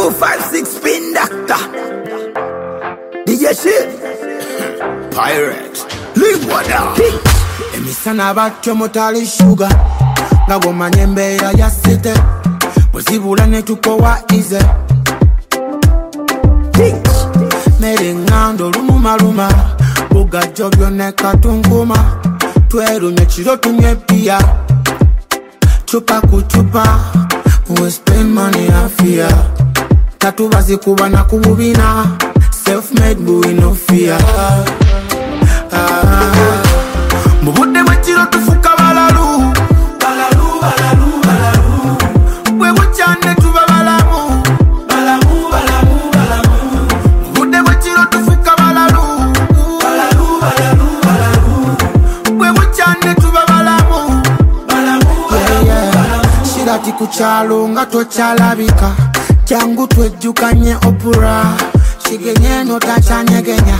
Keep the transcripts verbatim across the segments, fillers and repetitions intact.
Two five six spin doctor. D J shit. Pyrex. Live what up. Emisana batyo motali sugar. Nga womanye embeera ya site. Bwezibula ne tukowa ize. Mere ngando lumumaluma. Bugajjo byonna katunguma. Twerumye kiro tunywe pia. Chupa ku chupa. We spend money I fear. Tatu bazikuba na kububina. Self-made boy no fear. Ah, Mubude wachiro tufuka balalu. Balalu, balalu, balalu. We wuchane tuba balamu. Balamu, balamu, balamu. Mubude wachiro tufuka balalu. Balalu, balalu, balalu. We wuchane tuba balamu. Balamu, balamu, yeah, yeah. Shirati kuchalo nga tochalabika. Changu twejukanye opura. Shigenye no tachanyegenya.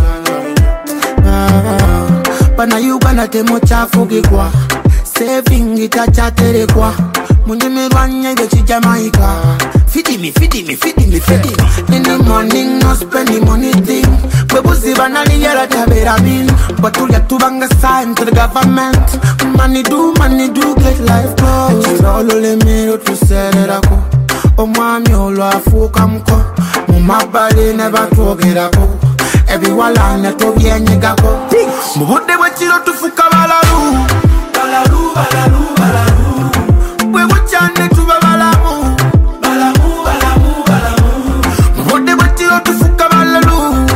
Ah, Bana Uganda temo chafugikwa. Saving itachaterekwa. Munyemirwanye gechi Jamaica. Feed me, feed me, feed me, feed me. In the morning, no spending money thing. Webuzi banali yala tabera bin. Batulia tubanga sign to the government. Money do, money do get life close. Chirolo le miro tu sererako. Omwami olo afuka mko. Mumabali neba tuogerako. Everyone na tobyenyegako. Mubude wachiro tufuka balalu. Balalu, balalu, balalu. We wuchane tuba balamu. Balamu, balamu, balamu. Mubude wachiro tufuka balalu.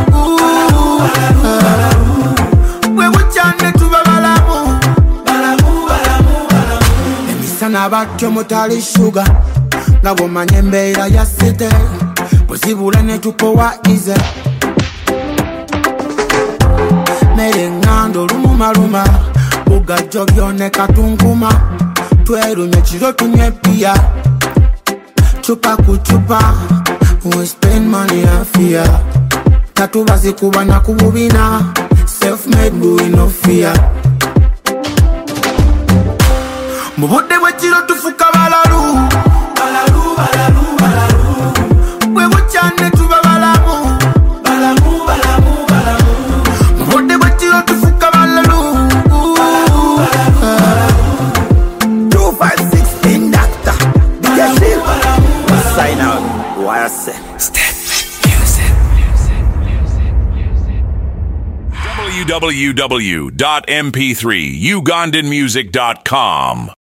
We wuchane tuba balamu. Balamu, balamu, balamu. Emisana batyo motali sugar. Nga womanye embeera ya site. Bwezibula ne tukowa ize. Mere ngando lumumaluma. Bugajjo byonna katunguma. Twerumye kiro tunywe pia. Chupa ku chupa. We spend money I fear. Tatu bazikuba na kububina. Self-made boy no fear. Mubude wechiro tufuka balalu. Balalu, balalu, balalu. We wuchane tuba balamu. Balamu, balamu, balamu. Mubude wechiro tufuka balalu. Two five six spin doctor. D J shit. Sign out. What I say? Step music. w w w dot m p three ugandan music dot com